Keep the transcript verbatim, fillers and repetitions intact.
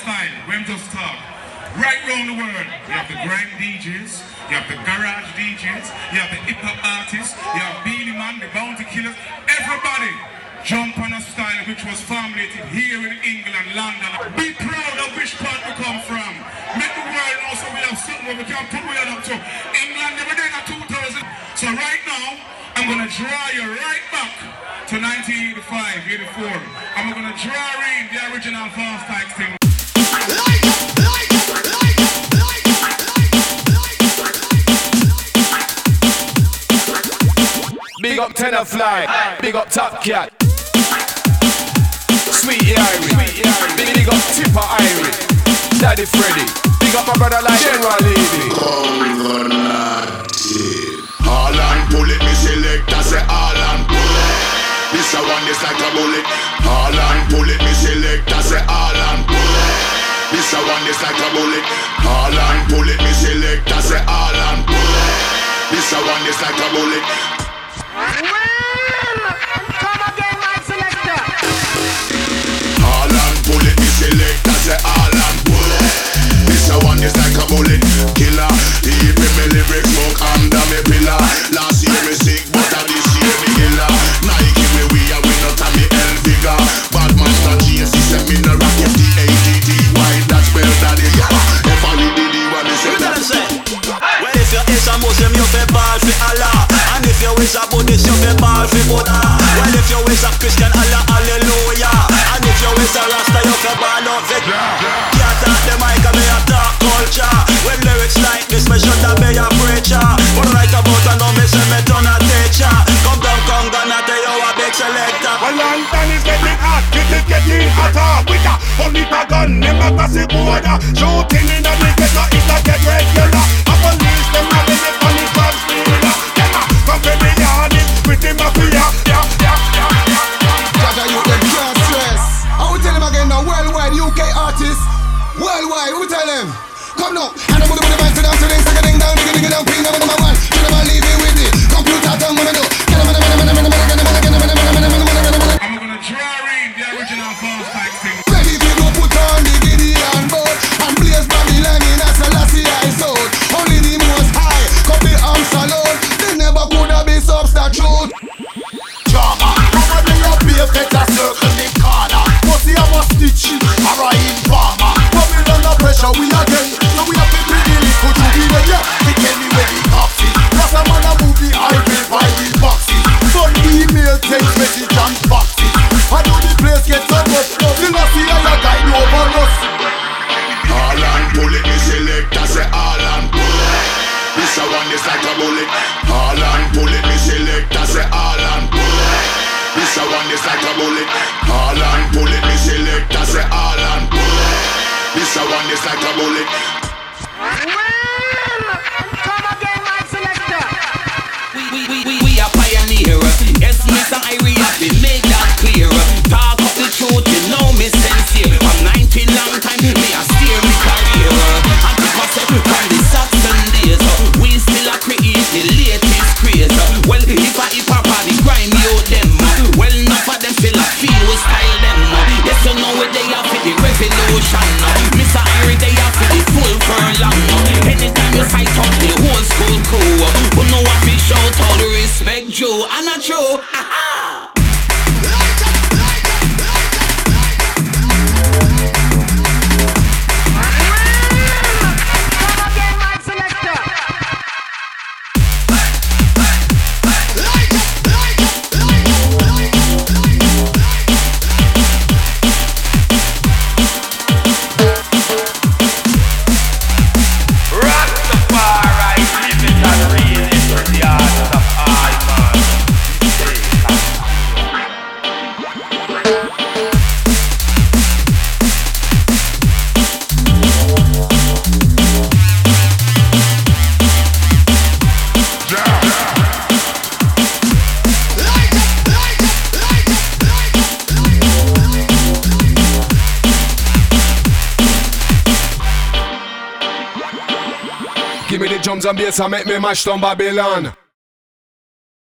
style, when just talk. Right round the world, you have the grime D Js, you have the garage D Js, you have the hip-hop artists, you have Beenie Man, the Bounty Killers. Everybody jump on a style which was formulated here in England, London. Be proud of which part we come from. Make the world know so we have something where we can put we up to. England never did in two thousand. So right now, I'm going to draw you right back to nineteen eighty-five, eighty-four. And we're going to draw in the original Fast Types thing. Like it, like it, like it, like it, like it. Big up Tenor Fly, big up Top Cat. Sweetie Irie, big, big up Tipper Irie. Daddy Freddy, big up my brother like General Levy. All and pull it, me select, I say all and pull it. This a one is like a bullet. All and pull it, me select, I say all and pull it. This a one is like a bullet. All and pull it, me select, I say all and pull it. This a one is like a bullet. Well, come again, my selector. All and pull it, me select, I say all and pull it. This a one is like a bullet. Killer, he me me lyrics smoke under me pillar. Last year me sick, but a this year me killer. Nike me we a win out of me L figure. Bad master G S, he said me no rock F D A T T. Why that spell daddy? If I did the one, he said that. Well, if you is a Muslim, you fi ball fi Allah. And if you is a Buddhist, you fi ball fi Buddha. Well, if you is a Christian, Allah, hallelujah. And if you is a Rasta, you fi ball out fi. Can't talk the mic and me a talk culture. When lyrics like this, me should have be a preacher. But right about I know me say me turn a teacher. Come down, come down, I tell you a big selector. Well, London is getting hot, it is getting hotter. With a only a gun, never pass the border. Shooting in the ghetto, it's not get regular. A police, them a visit on the top speeder. Them a come from the yard, with the mafia. Yeah, yeah, yeah, yeah. Jaja, you them can't stress. I will tell them again now, worldwide U K artists. Worldwide, we tell them. Come now, and I'm gonna put the man to down, to ding, second ding down, digga digga down, ping, I'm number one. You never leave it with it. Computer, tell me what I do. Get him, get him, get him, get him, get him, get him, get him, get him, get him, get him, get him. I'm gonna draw in the original Fast Types thing. Ready to go put on the Gideon boat and blaze Babylon in a Selassie I sold. Only the most high could be arms alone. They never could have been substitute. Drama, come bring your beer, get a circle in corner. Pussy I must stitch it, or a informer. Babylon no pressure, we again. So we have to bring the little to the way, yeah. They tell me where the cops is. Plus a man a movie, I will buy the boxes. Son email, text message and boxes. I know the place gets so rough. Still I see how you guide over us. All and pull it, me select, I say all and pull it. This a one is like a bullet. All and pull it, me select, I say all and pull it. This a one is like a bullet. All and pull it, me select, I say all and pull it. This a one is like a bullet. Well, come again, my selector. We, we, we, we, we are pioneer. Yes, Mister Irie, have been made that clear. Talk of the truth, you know me sincere. From nineteen long time, me a steer me career. I keep myself from the Saxon days. We still a create the latest craze. Well, if I hip hop the grime you them. Well, enough of them feel like feel we style them. Yes, you know what they are for the revolution. Mister Irie, they are for the full furlong. Anytime you fight out the whole school crew, who know what we shout all the respect Joe. I'm not true. Give me the drums and bass and make me mash down Babylon.